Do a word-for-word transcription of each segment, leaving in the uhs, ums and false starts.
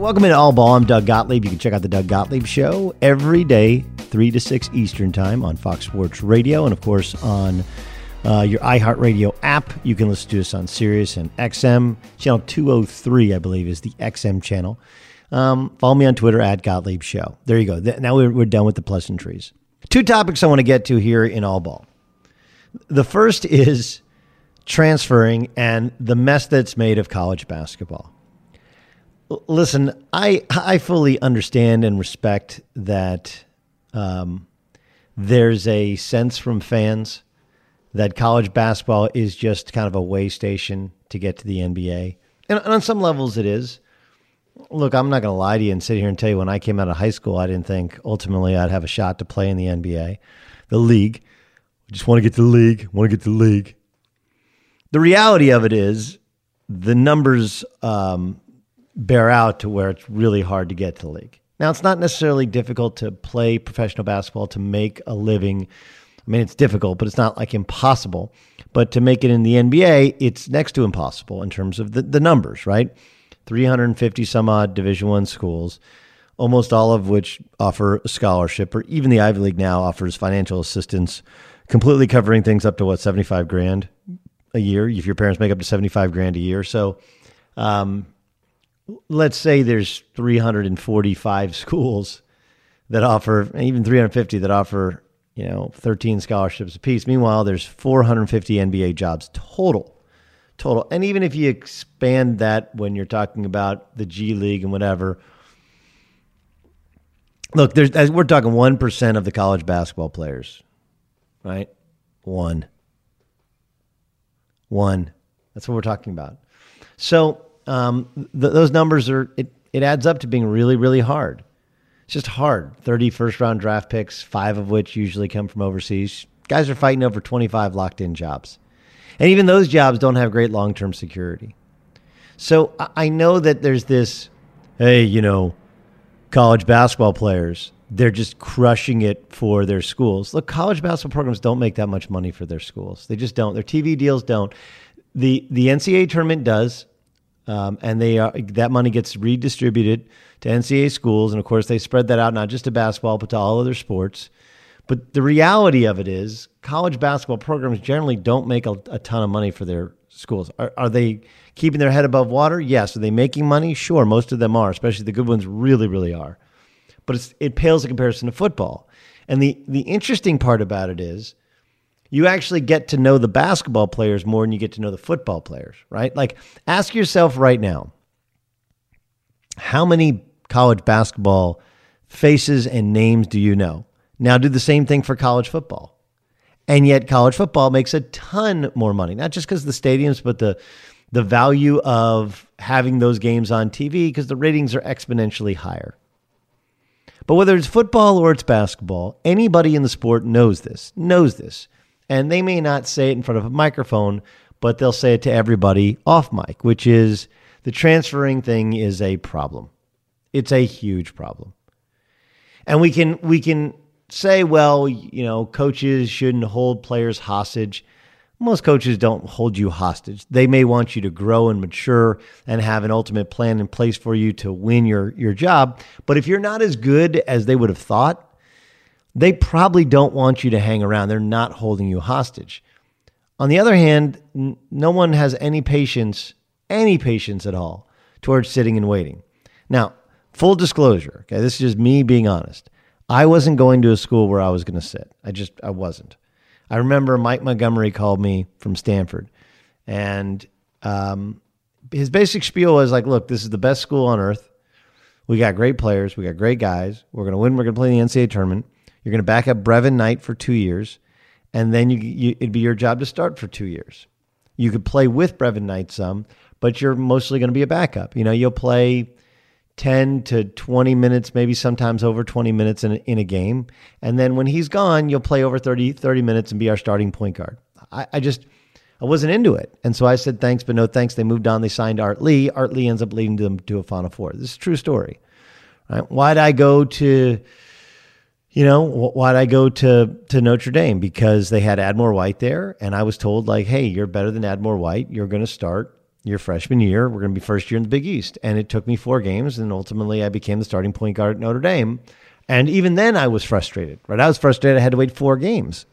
Welcome into All Ball. I'm Doug Gottlieb. You can check out the Doug Gottlieb Show every day, three to six Eastern Time on Fox Sports Radio, and of course on uh, your iHeartRadio app. You can listen to us on Sirius and X M. Channel two oh three, I believe, is the X M channel. Um, follow me on Twitter at Gottlieb Show. There you go. Th- now we're, we're done with the pleasantries. Two topics I want to get to here in All Ball. The first is transferring and the mess that's made of college basketball. Listen, I I fully understand and respect that um, there's a sense from fans that college basketball is just kind of a way station to get to the N B A. And, and on some levels it is. Look, I'm not going to lie to you and sit here and tell you when I came out of high school, I didn't think ultimately I'd have a shot to play in the N B A, the league. I just want to get to the league, want to get to the league. The reality of it is the numbers um, bear out to where it's really hard to get to the league. Now, it's not necessarily difficult to play professional basketball, to make a living. I mean, it's difficult, but it's not like impossible. But to make it in the N B A, it's next to impossible in terms of the, the numbers, right? three hundred fifty some odd Division I schools, almost all of which offer a scholarship, or even the Ivy League now offers financial assistance, completely covering things up to what, seventy-five grand a year, if your parents make up to seventy-five grand a year. So um, let's say there's three hundred forty-five schools that offer, even three hundred fifty that offer, you know, thirteen scholarships apiece. Meanwhile, there's four hundred fifty N B A jobs total. Total. And even if you expand that when you're talking about the G League and whatever, look, there's as we're talking one percent of the college basketball players, right? One. One. That's what we're talking about. So um, th- those numbers are, it, it adds up to being really, really hard. It's just hard. thirty first-round draft picks, five of which usually come from overseas. Guys are fighting over twenty-five locked-in jobs. And even those jobs don't have great long-term security. So I know that there's this, hey, you know, college basketball players, they're just crushing it for their schools. Look, college basketball programs don't make that much money for their schools. They just don't. Their T V deals don't. The the N C double A tournament does, um, and they are, that money gets redistributed to N C double A schools. And, of course, they spread that out not just to basketball but to all other sports. But the reality of it is college basketball programs generally don't make a, a ton of money for their schools. Are, are they keeping their head above water? Yes. Are they making money? Sure, most of them are, especially the good ones really, really are. But it's, it pales in comparison to football. And the, the interesting part about it is you actually get to know the basketball players more than you get to know the football players, right? Like, ask yourself right now, how many college basketball faces and names do you know? Now do the same thing for college football. And yet college football makes a ton more money, not just because of the stadiums, but the the value of having those games on T V, because the ratings are exponentially higher. But whether it's football or it's basketball, anybody in the sport knows this, knows this. And they may not say it in front of a microphone, but they'll say it to everybody off mic, which is the transferring thing is a problem. It's a huge problem. And we can we can say, well, you know, coaches shouldn't hold players hostage. Most coaches don't hold you hostage. They may want you to grow and mature and have an ultimate plan in place for you to win your, your job. But if you're not as good as they would have thought, they probably don't want you to hang around. They're not holding you hostage. On the other hand, n- no one has any patience, any patience at all towards sitting and waiting. Now, full disclosure, okay, this is just me being honest. I wasn't going to a school where I was going to sit. I just, I wasn't. I remember Mike Montgomery called me from Stanford, and um, his basic spiel was like, look, this is the best school on earth. We got great players. We got great guys. We're going to win. We're going to play in the N C double A tournament. You're going to back up Brevin Knight for two years, and then you, you, it'd be your job to start for two years. You could play with Brevin Knight some, but you're mostly going to be a backup. You know, you'll play ten to twenty minutes, maybe sometimes over twenty minutes in a, in a game. And then when he's gone, you'll play over thirty, thirty minutes and be our starting point guard. I, I just, I wasn't into it. And so I said, thanks, but no thanks. They moved on. They signed Art Lee. Art Lee ends up leading them to a Final Four. This is a true story. Right? Why'd I go to, you know, why'd I go to, to Notre Dame? Because they had Admore White there. And I was told like, hey, you're better than Admore White. You're going to start your freshman year, we're going to be first year in the Big East. And it took me four games, and ultimately I became the starting point guard at Notre Dame. And even then I was frustrated, right? I was frustrated. I had to wait four games.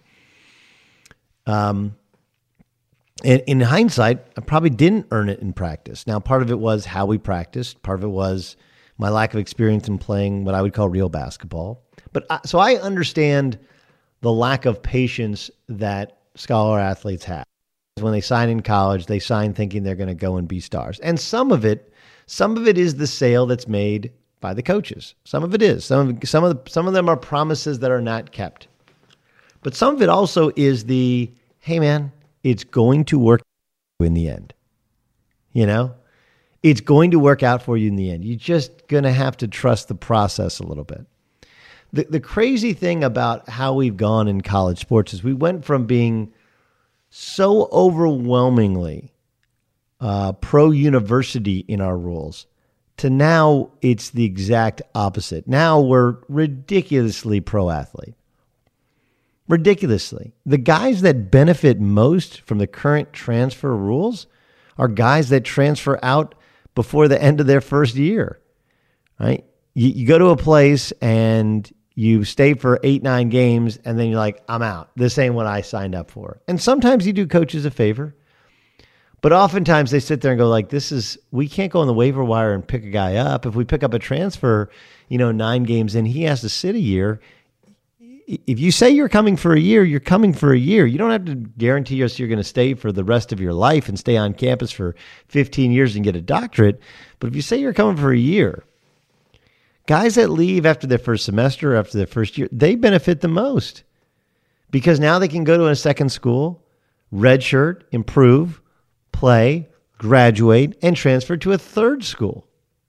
Um, in, in hindsight, I probably didn't earn it in practice. Now, part of it was how we practiced. Part of it was my lack of experience in playing what I would call real basketball. But I, so I understand the lack of patience that scholar athletes have. When they sign in college, they sign thinking they're going to go and be stars. And some of it, some of it is the sale that's made by the coaches. Some of it is. Some of, some of the, some of them are promises that are not kept. But some of it also is the, hey man, it's going to work in the end. You know? It's going to work out for you in the end. You're just going to have to trust the process a little bit. The the crazy thing about how we've gone in college sports is we went from being so overwhelmingly uh, pro-university in our rules to now it's the exact opposite. Now we're ridiculously pro-athlete. Ridiculously. The guys that benefit most from the current transfer rules are guys that transfer out before the end of their first year, right? You, you go to a place and you stay for eight, nine games, and then you're like, I'm out. This ain't what I signed up for. And sometimes you do coaches a favor, but oftentimes they sit there and go like, this is, we can't go on the waiver wire and pick a guy up. If we pick up a transfer, you know, nine games in, he has to sit a year. If you say you're coming for a year, you're coming for a year. You don't have to guarantee us you're going to stay for the rest of your life and stay on campus for fifteen years and get a doctorate. But if you say you're coming for a year, guys that leave after their first semester, after their first year, they benefit the most because now they can go to a second school, redshirt, improve, play, graduate, and transfer to a third school.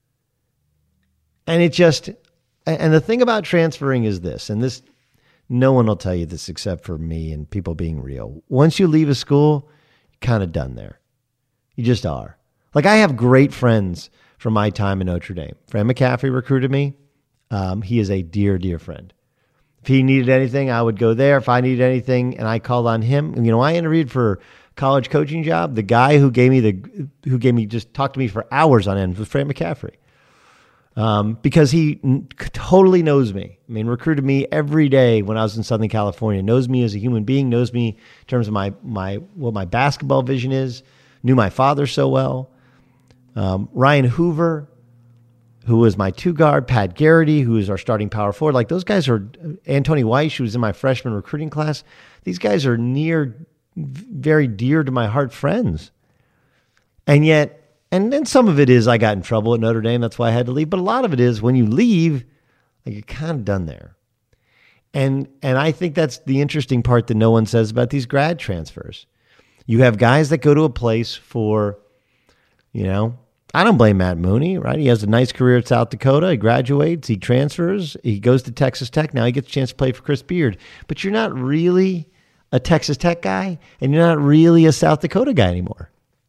And it just, and the thing about transferring is this, and this, no one will tell you this except for me and people being real. Once you leave a school, you're kind of done there. You just are. Like I have great friends from my time in Notre Dame. Fran McCaffrey recruited me. Um, he is a dear, dear friend. If he needed anything, I would go there. If I needed anything and I called on him, you know, I interviewed for a college coaching job. The guy who gave me the, who gave me, just talked to me for hours on end was Fran McCaffrey. Um, because he n- totally knows me. I mean, recruited me every day when I was in Southern California, knows me as a human being, knows me in terms of my, my, what my basketball vision is, knew my father so well. Um, Ryan Hoover, who was my two guard, Pat Garrity, who is our starting power forward. Like those guys are, Anthony Weiss, who was in my freshman recruiting class. These guys are near, very dear to my heart friends. And yet, and then some of it is I got in trouble at Notre Dame. That's why I had to leave. But a lot of it is when you leave, like you're kind of done there. And, and I think that's the interesting part that no one says about these grad transfers. You have guys that go to a place for, you know, I don't blame Matt Mooney, right? He has a nice career at South Dakota. He graduates, he transfers, he goes to Texas Tech. Now he gets a chance to play for Chris Beard. But you're not really a Texas Tech guy, and you're not really a South Dakota guy anymore.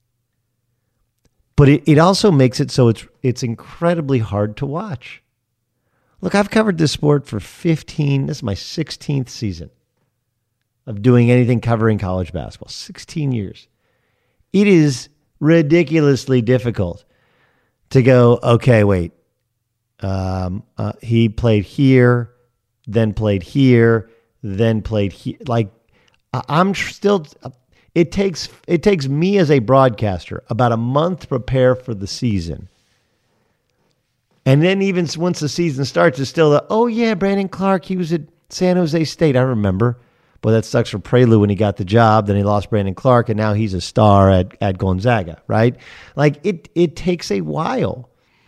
But it, it also makes it so it's it's incredibly hard to watch. Look, I've covered this sport for fifteen, this is my sixteenth season of doing anything covering college basketball. sixteen years. It is ridiculously difficult to go, okay, wait. Um, uh, he played here, then played here, then played here. Like, I'm still... It takes it takes me as a broadcaster about a month to prepare for the season. And then even once the season starts, it's still, the, oh yeah, Brandon Clark, he was at San Jose State, I remember. Boy, that sucks for Prelude when he got the job. Then he lost Brandon Clark, and now he's a star at, at Gonzaga, right? Like, it it takes a while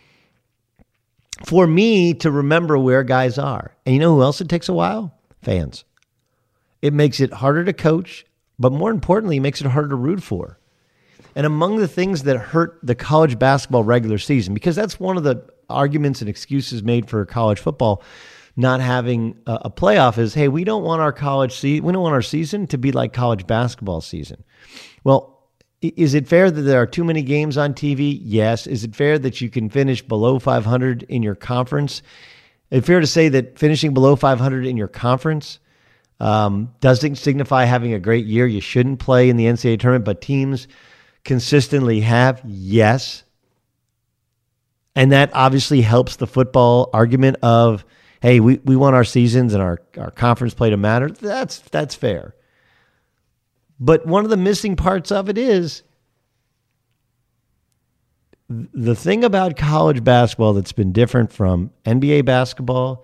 for me to remember where guys are. And you know who else it takes a while? Fans. It makes it harder to coach. But more importantly, it makes it harder to root for. And among the things that hurt the college basketball regular season, because that's one of the arguments and excuses made for college football not having a, a playoff is, hey, we don't want our college se- we don't want our season to be like college basketball season. Well, is it fair that there are too many games on T V? Yes. Is it fair that you can finish below five hundred in your conference? Is it fair to say that finishing below five hundred in your conference Um, doesn't signify having a great year? You shouldn't play in the N C double A tournament, but teams consistently have? Yes. And that obviously helps the football argument of, hey, we, we want our seasons and our, our conference play to matter. That's that's fair. But one of the missing parts of it is the thing about college basketball that's been different from N B A basketball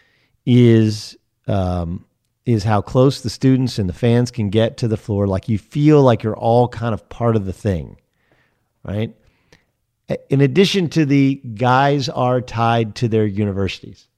is um, is how close the students and the fans can get to the floor. Like you feel like you're all kind of part of the thing, right? In addition to the guys are tied to their universities.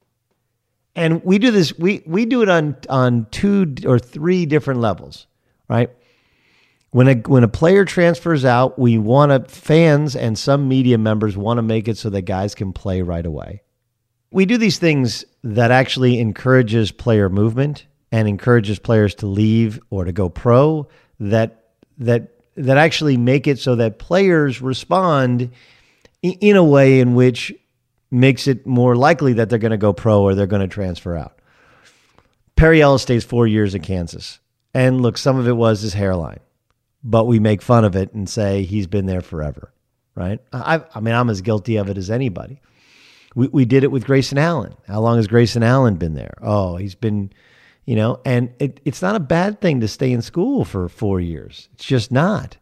And we do this, we we do it on on two or three different levels, right? When a when a player transfers out, we want to, fans and some media members want to make it so that guys can play right away. We do these things that actually encourages player movement and encourages players to leave or to go pro, that that that actually make it so that players respond in a way in which makes it more likely that they're going to go pro or they're going to transfer out. Perry Ellis stays four years at Kansas. And look, some of it was his hairline, but we make fun of it and say he's been there forever, right? I, I mean, I'm as guilty of it as anybody. We we did it with Grayson Allen. How long has Grayson Allen been there? Oh, he's been, you know, and it, it's not a bad thing to stay in school for four years. It's just not.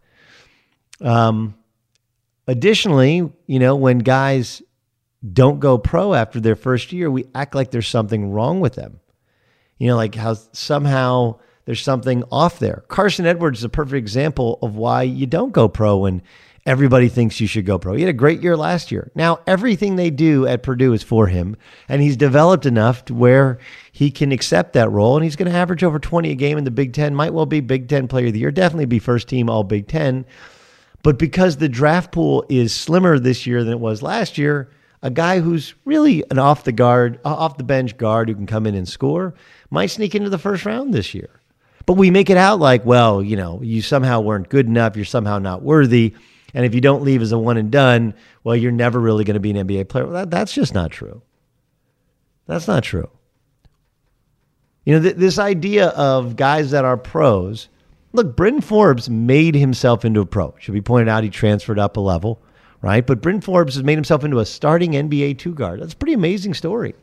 Um, additionally, you know, when guys don't go pro after their first year, we act like there's something wrong with them. You know, like how somehow there's something off there. Carson Edwards is a perfect example of why you don't go pro when everybody thinks you should go pro. He had a great year last year. Now, everything they do at Purdue is for him, and he's developed enough to where he can accept that role, and he's going to average over twenty a game in the Big Ten, might well be Big Ten Player of the Year, definitely be first team All Big Ten. But because the draft pool is slimmer this year than it was last year, a guy who's really an off the guard, off the bench guard who can come in and score might sneak into the first round this year. But we make it out like, well, you know, you somehow weren't good enough, you're somehow not worthy, and if you don't leave as a one and done, well, you're never really going to be an N B A player. Well, that, that's just not true. That's not true. You know, th- this idea of guys that are pros, look, Bryn Forbes made himself into a pro. Should be pointed out, he transferred up a level, right? But Bryn Forbes has made himself into a starting N B A two guard. That's a pretty amazing story.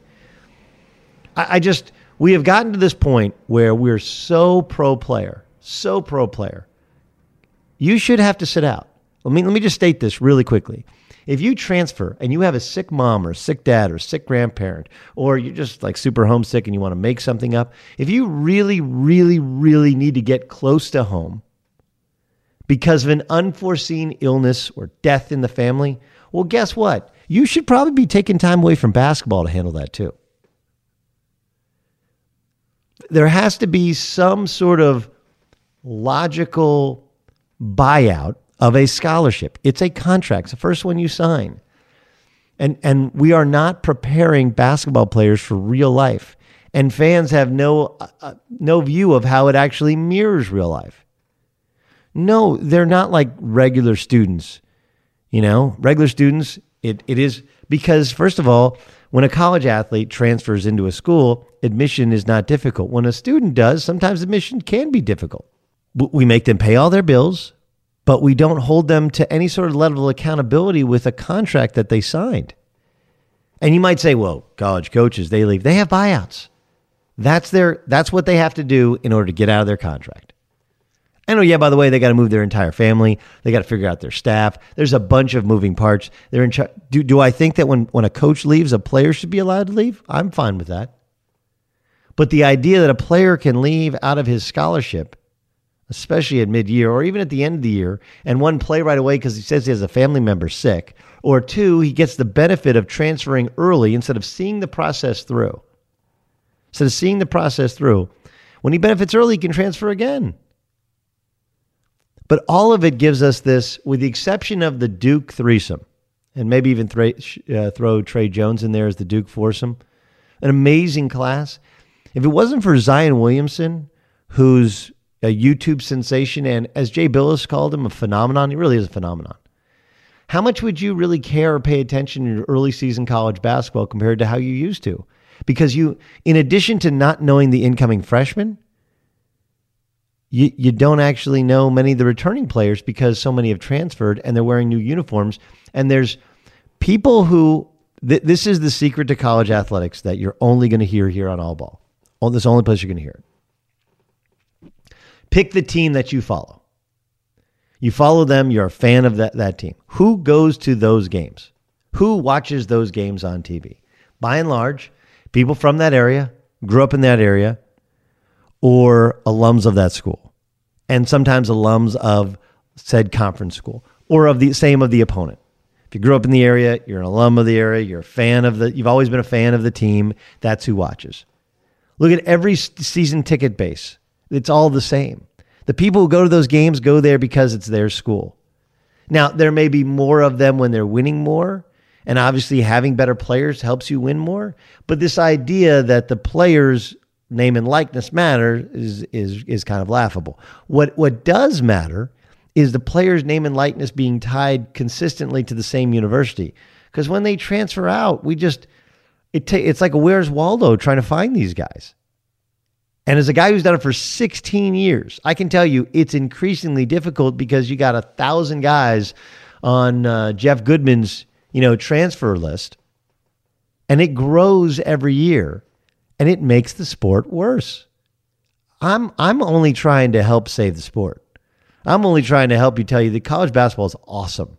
I, I just, we have gotten to this point where we're so pro player, so pro player. You should have to sit out. Let me, let me just state this really quickly. If you transfer and you have a sick mom or a sick dad or a sick grandparent, or you're just like super homesick and you want to make something up, if you really, really, really need to get close to home because of an unforeseen illness or death in the family, well, guess what? You should probably be taking time away from basketball to handle that too. There has to be some sort of logical buyout of a scholarship. It's a contract. It's the first one you sign. And and we are not preparing basketball players for real life. And fans have no uh, no view of how it actually mirrors real life. No, they're not like regular students. You know, regular students, it it is because, first of all, when a college athlete transfers into a school, admission is not difficult. When a student does, sometimes admission can be difficult. We make them pay all their bills, but we don't hold them to any sort of level of accountability with a contract that they signed. And you might say, well, college coaches, they leave. They have buyouts. That's their. That's what they have to do in order to get out of their contract. I know, yeah, by the way, they got to move their entire family. They got to figure out their staff. There's a bunch of moving parts. They're in charge. Do, do I think that when, when a coach leaves, a player should be allowed to leave? I'm fine with that. But the idea that a player can leave out of his scholarship, especially at mid-year or even at the end of the year, and one, play right away because he says he has a family member sick, or two, he gets the benefit of transferring early instead of seeing the process through. Instead of seeing the process through, when he benefits early, he can transfer again. But all of it gives us this, with the exception of the Duke threesome, and maybe even th- uh, throw Trey Jones in there as the Duke foursome, an amazing class. If it wasn't for Zion Williamson, who's a YouTube sensation, and as Jay Billis called him, a phenomenon, he really is a phenomenon. How much would you really care or pay attention in your early season college basketball compared to how you used to? Because you, in addition to not knowing the incoming freshman, you, you don't actually know many of the returning players because so many have transferred and they're wearing new uniforms. And there's people who, th- this is the secret to college athletics that you're only going to hear here on All Ball. Oh, this is the only place you're going to hear it. Pick the team that you follow. You follow them, you're a fan of that, that team. Who goes to those games? Who watches those games on T V? By and large, people from that area, grew up in that area, or alums of that school. And sometimes alums of said conference school, or of the same of the opponent. If you grew up in the area, you're an alum of the area, you're a fan of the, you've always been a fan of the team, that's who watches. Look at every season ticket base. It's all the same. The people who go to those games go there because it's their school. Now, there may be more of them when they're winning more, and obviously having better players helps you win more. But this idea that the players' name and likeness matter is is is kind of laughable. What what does matter is the players' name and likeness being tied consistently to the same university. Because when they transfer out, we just it ta- it's like a Where's Waldo trying to find these guys. And as a guy who's done it for sixteen years, I can tell you it's increasingly difficult because you got a thousand guys on uh, Jeff Goodman's, you know, transfer list, and it grows every year, and it makes the sport worse. I'm I'm only trying to help save the sport. I'm only trying to help you tell you that college basketball is awesome.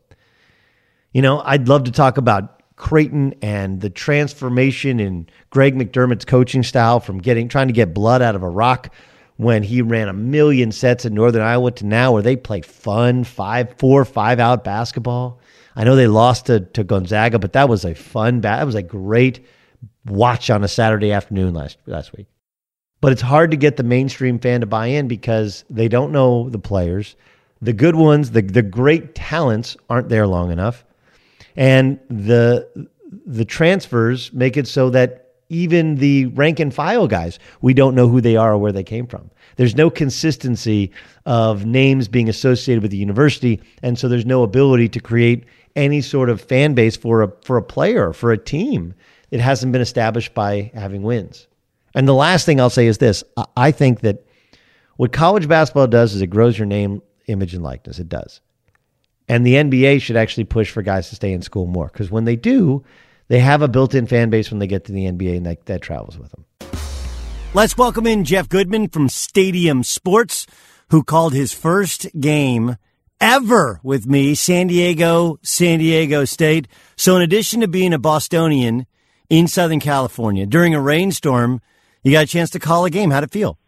You know, I'd love to talk about Creighton and the transformation in Greg McDermott's coaching style from getting trying to get blood out of a rock when he ran a million sets in Northern Iowa to now where they play fun five, four, five out basketball. I know they lost to, to Gonzaga, but that was a fun, that was a great watch on a Saturday afternoon last last week. But it's hard to get the mainstream fan to buy in because they don't know the players. The good ones, the the great talents aren't there long enough. And the the transfers make it so that even the rank and file guys, we don't know who they are or where they came from. There's no consistency of names being associated with the university, and so there's no ability to create any sort of fan base for a for a player, for a team. It hasn't been established by having wins. And the last thing I'll say is this. I think that what college basketball does is it grows your name, image, and likeness. It does. And the N B A should actually push for guys to stay in school more because when they do, they have a built-in fan base when they get to the N B A, and that, that travels with them. Let's welcome in Jeff Goodman from Stadium Sports, who called his first game ever with me, San Diego, San Diego State. So in addition to being a Bostonian in Southern California, during a rainstorm, you got a chance to call a game. How'd it feel?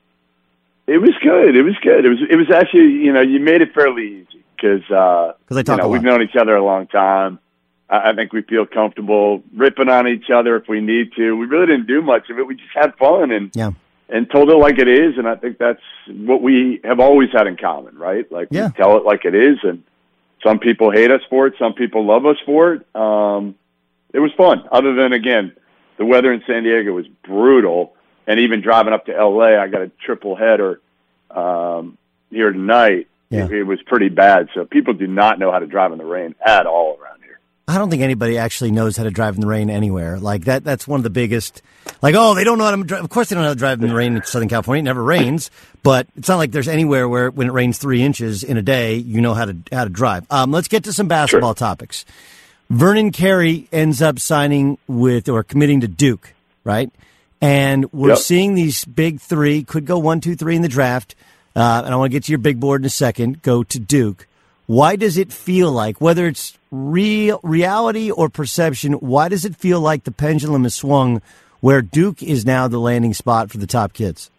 It was good. It was good. It was, it was actually, you know, you made it fairly easy. Because uh, I talk you know, a lot. We've known each other a long time. I, I think we feel comfortable ripping on each other if we need to. We really didn't do much of it. We just had fun and yeah. and told it like it is. And I think that's what we have always had in common, right? Like yeah. we tell it like it is. And some people hate us for it. Some people love us for it. Um, it was fun. Other than, again, the weather in San Diego was brutal. And even driving up to L A, I got a triple header um, here tonight. Yeah. It, it was pretty bad. So people do not know how to drive in the rain at all around here. I don't think anybody actually knows how to drive in the rain anywhere. Like that, that's one of the biggest, like, oh, they don't know how to drive. Of course they don't know how to drive in the rain in Southern California. It never rains, but it's not like there's anywhere where when it rains three inches in a day, you know how to, how to drive. Um, let's get to some basketball Sure. topics. Vernon Carey ends up signing with or committing to Duke, right? And we're Yep. seeing these big three, could go one, two, three in the draft. Uh, and I want to get to your big board in a second, go to Duke. Why does it feel like, whether it's real reality or perception, why does it feel like the pendulum has swung where Duke is now the landing spot for the top kids?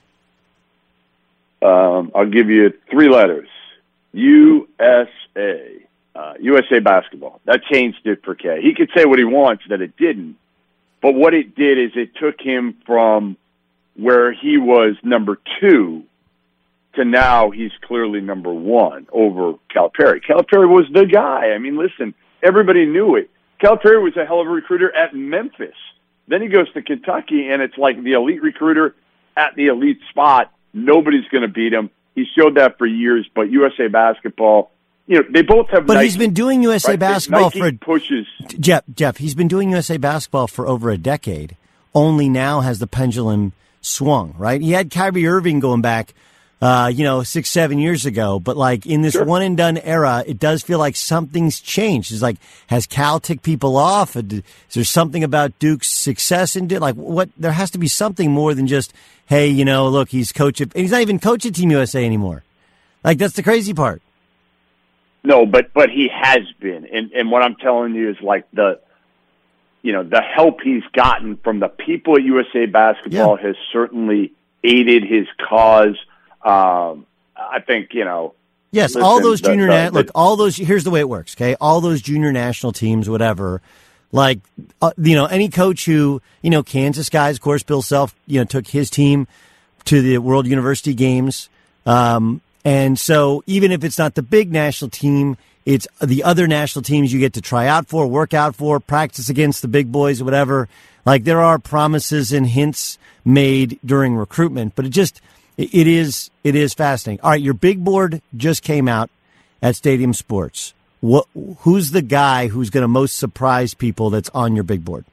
Um, I'll give you three letters. U S A. Uh, U S A basketball. That changed it for K. He could say what he wants that it didn't. But what it did is it took him from where he was number two to now he's clearly number one over Calipari. Calipari was the guy. I mean, listen, everybody knew it. Calipari was a hell of a recruiter at Memphis. Then he goes to Kentucky, and it's like the elite recruiter at the elite spot. Nobody's going to beat him. He showed that for years, but U S A basketball, you know, they both have But Nike, he's been doing U S A right? basketball Nike for pushes. Jeff, Jeff, he's been doing U S A basketball for over a decade. Only now has the pendulum swung, right? He had Kyrie Irving going back uh, you know, six, seven years ago. But like in this Sure. one and done era, it does feel like something's changed. It's like, has Cal ticked people off? Is there something about Duke's success in it? Like what, there has to be something more than just, hey, you know, look, he's coach of, and he's not even coach at Team U S A anymore. Like that's the crazy part. No, but, but he has been. And, and what I'm telling you is like the, you know, the help he's gotten from the people at U S A Basketball Yeah. has certainly aided his cause. Um, I think, you know. Yes, listen, all those the- junior, the- na- look, all those, here's the way it works, okay? All those junior national teams, whatever, like, uh, you know, any coach who, you know, Kansas guys, of course, Bill Self, you know, took his team to the World University Games. Um, and so even if it's not the big national team, it's the other national teams you get to try out for, work out for, practice against the big boys, whatever. Like there are promises and hints made during recruitment, but it just, it is, it is fascinating. All right. Your big board just came out at Stadium Sports. What, who's the guy who's going to most surprise people that's on your big board?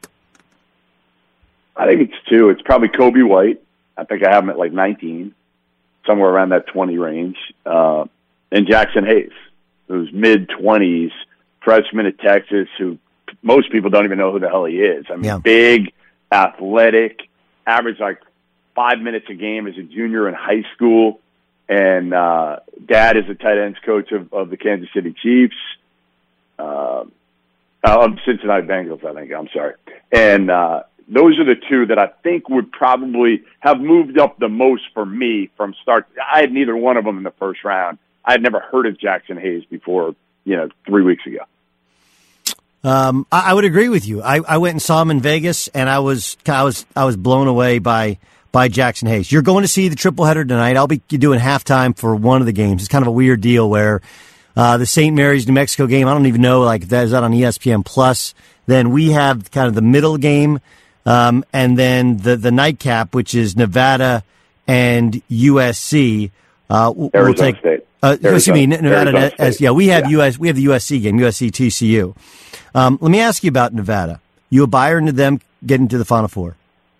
I think it's two. It's probably Kobe White. I think I have him at like nineteen, somewhere around that twenty range. Uh, and Jackson Hayes, who's mid-twenties, freshman at Texas, who most people don't even know who the hell he is. I mean, Yeah. big, athletic, averaged like five minutes a game as a junior in high school. And uh, dad is a tight ends coach of, of the Kansas City Chiefs. Uh, of Cincinnati Bengals, I think. I'm sorry. And uh, those are the two that I think would probably have moved up the most for me from start. I had neither one of them in the first round. I had never heard of Jackson Hayes before, you know, three weeks ago. Um, I, I would agree with you. I, I went and saw him in Vegas, and I was I was I was blown away by by Jackson Hayes. You're going to see the triple header tonight. I'll be doing halftime for one of the games. It's kind of a weird deal where uh, the Saint Mary's New Mexico game. I don't even know like that is that on E S P N Plus. Then we have kind of the middle game, um, and then the the nightcap, which is Nevada and U S C. Uh, we'll Arizona take, State. Uh, excuse me, Nevada. Arizona As, State. yeah, we have Yeah. U S. We have the U S C game, U S C T C U. Um, let me ask you about Nevada. You a buyer into them getting to the Final Four?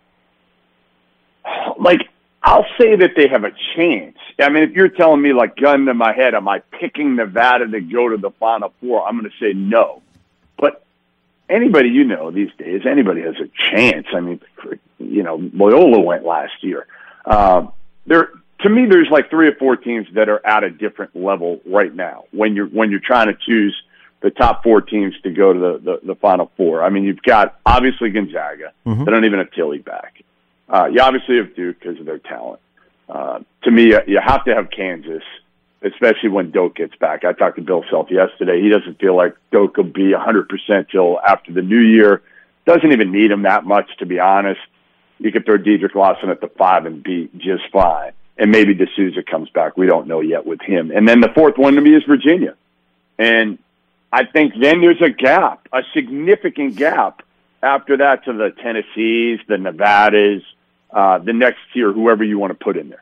Like, I'll say that they have a chance. I mean, if you're telling me, like, gun to my head, am I picking Nevada to go to the Final Four? I'm going to say no. But anybody you know these days, anybody has a chance. I mean, for, you know, Loyola went last year. Um, there, to me, there's like three or four teams that are at a different level right now when you're when you're trying to choose the top four teams to go to the, the, the Final Four. I mean, you've got, obviously, Gonzaga. Mm-hmm. They don't even have Tilly back. Uh, you obviously have Duke because of their talent. Uh, to me, you, you have to have Kansas, especially when Doak gets back. I talked to Bill Self yesterday. He doesn't feel like Doak will be one hundred percent till after the new year. Doesn't even need him that much, to be honest. You could throw Dedrick Lawson at the five and be just fine. And maybe D'Souza comes back. We don't know yet with him. And then the fourth one to me is Virginia. And I think then there's a gap, a significant gap after that to the Tennessees, the Nevadas, uh, the next tier, whoever you want to put in there.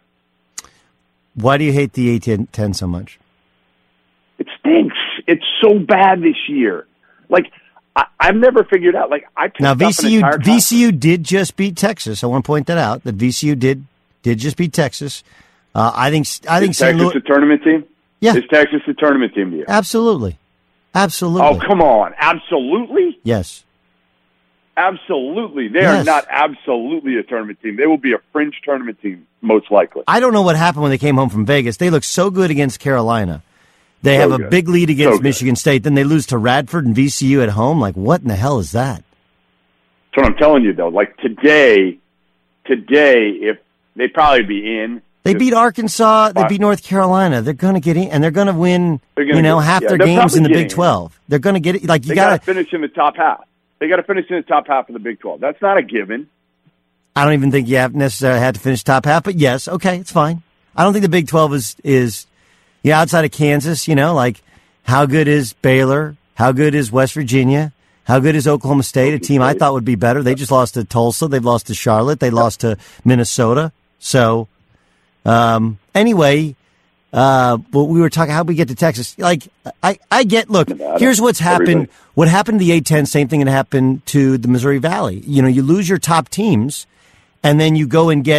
Why do you hate the A ten so much? It stinks. It's so bad this year. Like, I, I've never figured out. Like, I picked Now up an V C U entire V C U did just beat Texas. I want to point that out. That V C U did did just beat Texas. Uh, I think I think Is Saint Texas Louis. a tournament team? Yeah. Is Texas a tournament team to you? Absolutely, absolutely. Oh, come on. Absolutely? Yes. Absolutely. They Yes. are not absolutely a tournament team. They will be a fringe tournament team, most likely. I don't know what happened when they came home from Vegas. They looked so good against Carolina. They So have a good. big lead against So good. Michigan State. Then they lose to Radford and V C U at home. Like, what in the hell is that? That's what I'm telling you, though. Like, today, today, if they'd probably be in. They Just- beat Arkansas. They Five. beat North Carolina. They're going to get in, and they're going to win. They're gonna You know, get- half yeah, their they're games probably in the getting Big in. twelve. They're going to get it. Like you They got got to to. finish in the top half. They got to finish in the top half of the Big twelve. That's not a given. I don't even think you have necessarily had to finish top half, but yes, okay, it's fine. I don't think the Big twelve is is, yeah, outside of Kansas. You know, like how good is Baylor? How good is West Virginia? How good is Oklahoma State? A team I thought would be better. They just lost to Tulsa. They've lost to Charlotte. They lost to Minnesota. So, um, anyway, uh, well, we were talking how we get to Texas. Like, I, I get, look, here's what's happened. Everybody. What happened to the A ten, same thing that happened to the Missouri Valley. You know, you lose your top teams and then you go and get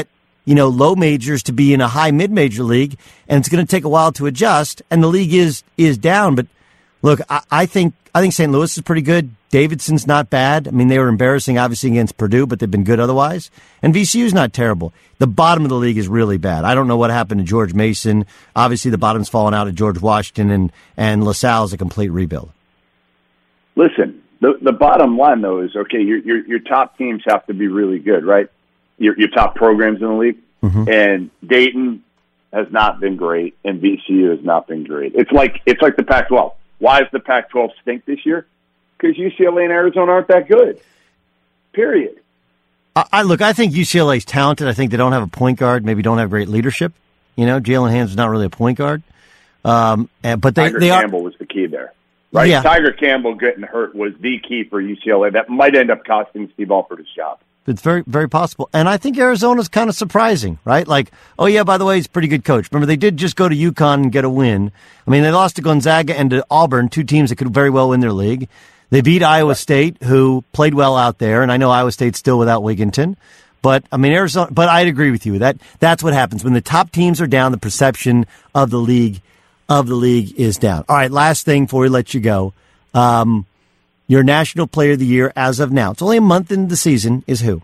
you know, low majors to be in a high mid-major league, and it's going to take a while to adjust, and the league is is down. But look, I, I think I think Saint Louis is pretty good. Davidson's not bad. I mean, they were embarrassing, obviously, against Purdue, but they've been good otherwise. And V C U's not terrible. The bottom of the league is really bad. I don't know what happened to George Mason. Obviously, the bottom's fallen out of George Washington, and, and LaSalle is a complete rebuild. Listen, the the bottom line, though, is, okay, your your, your top teams have to be really good, right? Your, your top programs in the league. Mm-hmm. And Dayton has not been great, and V C U has not been great. It's like it's like the Pac twelve. Why does the Pac twelve stink this year? Because U C L A and Arizona aren't that good. Period. I, I look. I think U C L A is talented. I think they don't have a point guard. Maybe don't have great leadership. You know, Jalen Hands is not really a point guard. Um, and, but they Tiger they Campbell are, was the key there, right? Yeah. Tiger Campbell getting hurt was the key for U C L A. That might end up costing Steve Alford his job. It's very, very possible. And I think Arizona's kind of surprising, right? Like, oh, yeah, by the way, he's a pretty good coach. Remember, they did just go to UConn and get a win. I mean, they lost to Gonzaga and to Auburn, two teams that could very well win their league. They beat Iowa State, who played well out there. And I know Iowa State's still without Wigginton. But, I mean, Arizona, but I'd agree with you. That That's what happens. When the top teams are down, the perception of the league, of the league is down. All right, last thing before we let you go. Um, your National Player of the Year as of now, it's only a month into the season, is who?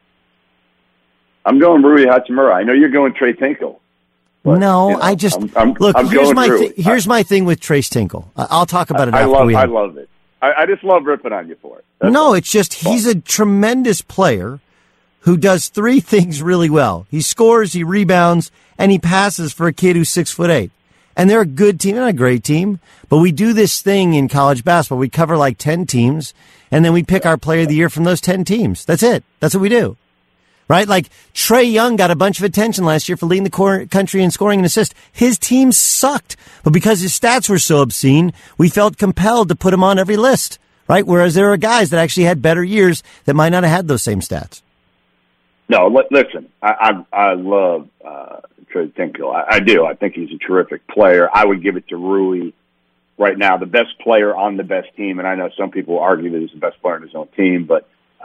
I'm going Rui Hachimura. I know you're going Trey Tinkle. But, no, you know, I just I'm, I'm, look. I'm here's my th- here's my thing with Trace Tinkle. I'll talk about it. I, after I love. we I love it. I, I just love ripping on you for it. That's no, all. It's just he's a tremendous player who does three things really well. He scores, he rebounds, and he passes for a kid who's six foot eight. And they're a good team, not a great team, but we do this thing in college basketball. We cover like ten teams, and then we pick our player of the year from those ten teams. That's it. That's what we do. Right? Like, Trae Young got a bunch of attention last year for leading the cor- country in scoring and assists. His team sucked. But because his stats were so obscene, we felt compelled to put him on every list. Right? Whereas there are guys that actually had better years that might not have had those same stats. No, li- listen, I, I, I love uh, Trey Tinkle. I, I do. I think he's a terrific player. I would give it to Rui right now, the best player on the best team. And I know some people argue that he's the best player on his own team, but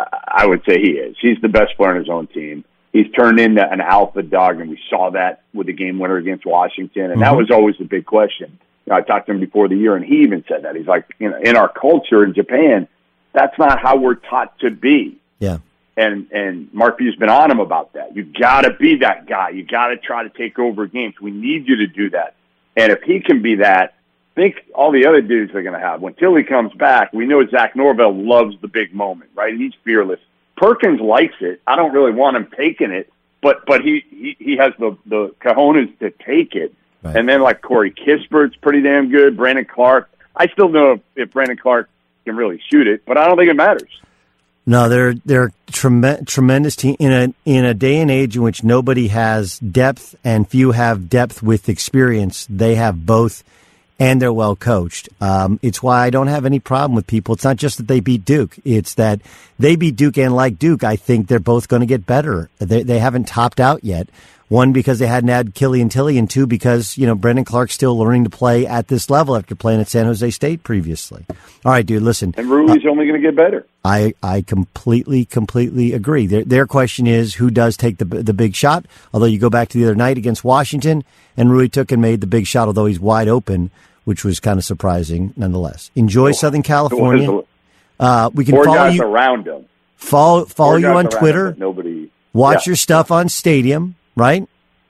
I would say he is. He's the best player on his own team. He's turned into an alpha dog, and we saw that with the game winner against Washington. And mm-hmm. that was always the big question. You know, I talked to him before the year, and he even said that. He's like, you know, in our culture in Japan, that's not how we're taught to be. Yeah. And and Mark Few's been on him about that. You got to be that guy. You got to try to take over games. We need you to do that. And if he can be that, think all the other dudes they're going to have. When Tilly comes back, we know Zach Norvell loves the big moment, right? He's fearless. Perkins likes it. I don't really want him taking it, but but he, he, he has the, the cojones to take it. Right. And then, like, Corey Kispert's pretty damn good. Brandon Clark. I still know if, if Brandon Clark can really shoot it, but I don't think it matters. No, they're they're trem- tremendous team in a in a day and age in which nobody has depth and few have depth with experience. They have both. And they're well coached. Um, it's why I don't have any problem with people. It's not just that they beat Duke. It's that they beat Duke, and like Duke, I think they're both going to get better. They, they haven't topped out yet. One, because they hadn't had Killian Tilly, and two, because, you know, Brendan Clark's still learning to play at this level after playing at San Jose State previously. All right, dude, listen. And Rui's uh, only going to get better. I, I completely, completely agree. Their, their question is who does take the the big shot, although you go back to the other night against Washington, and Rui took and made the big shot, although he's wide open, which was kind of surprising nonetheless. Enjoy oh, Southern California. Uh, we can Four follow guys you around him. Follow follow you on Twitter. Him, nobody. Watch yeah. your stuff on Stadium, right?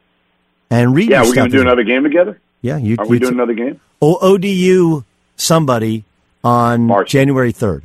And read. Yeah, your we're going to do another game together. Yeah, you. Are you we doing t- another game? O- O D U somebody on Marshall. January third.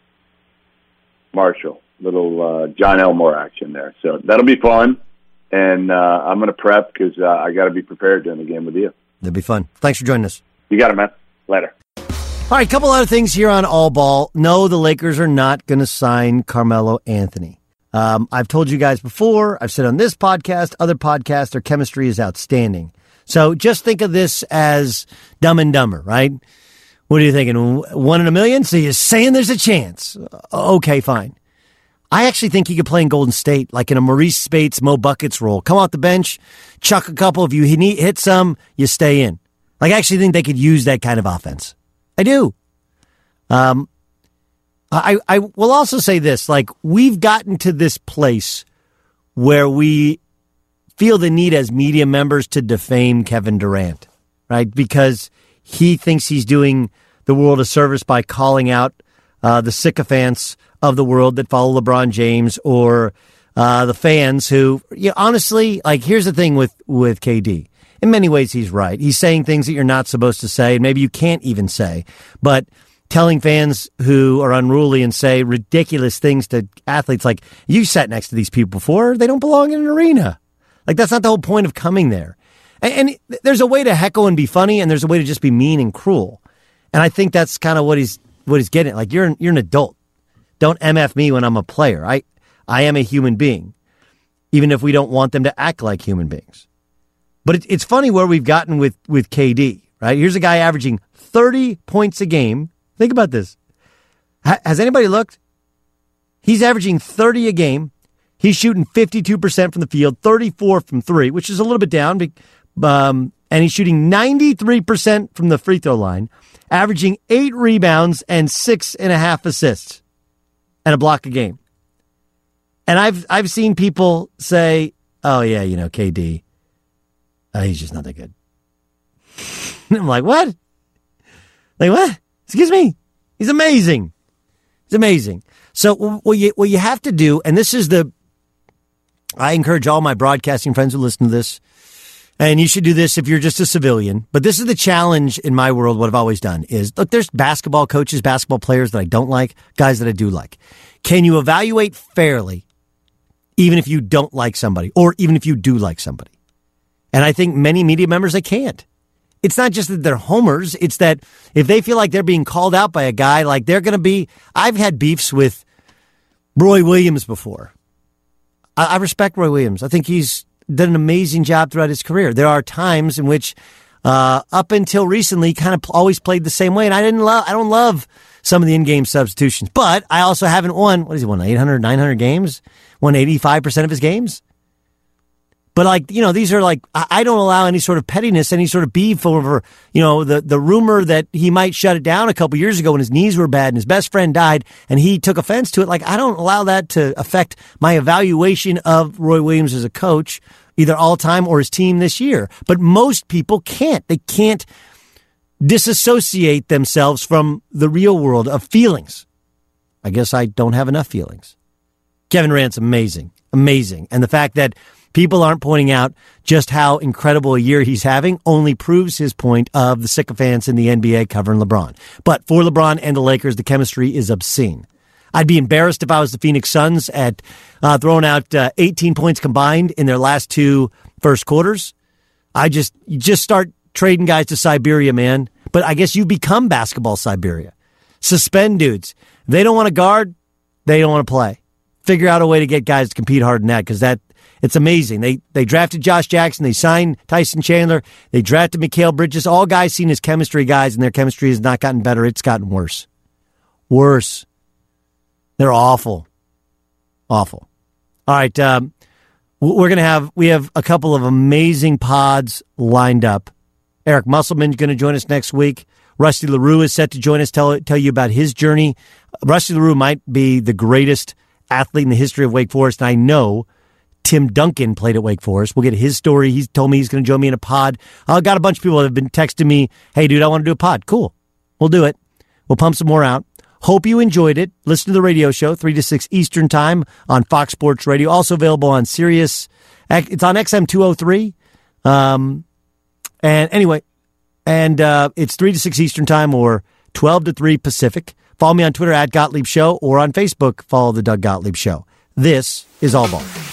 Marshall, little uh, John Elmore action there. So that'll be fun, and uh, I'm going to prep because uh, I got to be prepared during the game with you. That'll be fun. Thanks for joining us. You got it, man. Later. All right, a couple other things here on All Ball. No, the Lakers are not going to sign Carmelo Anthony. Um, I've told you guys before, I've said on this podcast, other podcasts, their chemistry is outstanding. So just think of this as Dumb and Dumber, right? What are you thinking? One in a million? So you're saying there's a chance. Okay, fine. I actually think he could play in Golden State, like in a Maurice Spates, Mo Buckets role. Come off the bench, chuck a couple. If you hit, hit some, you stay in. Like, I actually think they could use that kind of offense. I do. Um, I, I will also say this, like, we've gotten to this place where we feel the need as media members to defame Kevin Durant, right? Because he thinks he's doing the world a service by calling out uh, the sycophants of the world that follow LeBron James, or uh, the fans who, you know, honestly, like, here's the thing with, with K D. In many ways, he's right. He's saying things that you're not supposed to say, and maybe you can't even say. But telling fans who are unruly and say ridiculous things to athletes, like, you sat next to these people before, they don't belong in an arena. Like, that's not the whole point of coming there. And, and there's a way to heckle and be funny, and there's a way to just be mean and cruel. And I think that's kind of what he's what he's getting at. Like, you're an, you're an adult. Don't M F me when I'm a player. I I am a human being, even if we don't want them to act like human beings. But it, it's funny where we've gotten with, with K D, right? Here's a guy averaging thirty points a game. Think about this. Ha, has anybody looked? He's averaging thirty a game. He's shooting fifty-two percent from the field, thirty-four from three, which is a little bit down. Um, and he's shooting ninety-three percent from the free throw line, averaging eight rebounds and six and a half assists and a block a game. And I've I've seen people say, oh, yeah, you know, K D, uh, he's just not that good. And I'm like, what? Like, what? Excuse me? He's amazing. He's amazing. So what you, what you have to do, and this is the, I encourage all my broadcasting friends who listen to this, and you should do this if you're just a civilian, but this is the challenge in my world. What I've always done is, look, there's basketball coaches, basketball players that I don't like, guys that I do like. Can you evaluate fairly, even if you don't like somebody, or even if you do like somebody? And I think many media members, they can't. It's not just that they're homers. It's that if they feel like they're being called out by a guy, like they're going to be, I've had beefs with Roy Williams before. I, I respect Roy Williams. I think he's done an amazing job throughout his career. There are times in which, uh, up until recently, kind of always played the same way. And I didn't love, I don't love some of the in-game substitutions, but I also haven't won, what is he won, eight hundred, nine hundred games? Won eighty-five percent of his games? But, like, you know, these are like, I don't allow any sort of pettiness, any sort of beef over, you know, the, the rumor that he might shut it down a couple years ago when his knees were bad and his best friend died and he took offense to it. Like, I don't allow that to affect my evaluation of Roy Williams as a coach, either all time or his team this year. But most people can't. They can't disassociate themselves from the real world of feelings. I guess I don't have enough feelings. Kevin Durant's amazing, amazing. And the fact that people aren't pointing out just how incredible a year he's having only proves his point of the sycophants in the N B A covering LeBron. But for LeBron and the Lakers, the chemistry is obscene. I'd be embarrassed if I was the Phoenix Suns at uh, throwing out uh, eighteen points combined in their last two first quarters. I just you just start trading guys to Siberia, man. But I guess you become basketball Siberia. Suspend dudes. They don't want to guard. They don't want to play. Figure out a way to get guys to compete hard in that, because that it's amazing. They they drafted Josh Jackson. They signed Tyson Chandler. They drafted Mikal Bridges. All guys seen as chemistry guys, and their chemistry has not gotten better. It's gotten worse. Worse. They're awful. Awful. All right. Um, we're going to have, we have a couple of amazing pods lined up. Eric Musselman is going to join us next week. Rusty LaRue is set to join us, tell, tell you about his journey. Rusty LaRue might be the greatest athlete in the history of Wake Forest. I know Tim Duncan played at Wake Forest. We'll get his story. He's told me he's going to join me in a pod. I've got a bunch of people that have been texting me, hey, dude, I want to do a pod. Cool. We'll do it. We'll pump some more out. Hope you enjoyed it. Listen to the radio show, three to six Eastern Time on Fox Sports Radio. Also available on Sirius. It's on X M two oh three. Um, and anyway, and uh, it's three to six Eastern Time or twelve to three Pacific. Follow me on Twitter at Gottlieb Show, or on Facebook, follow the Doug Gottlieb Show. This is All Ball.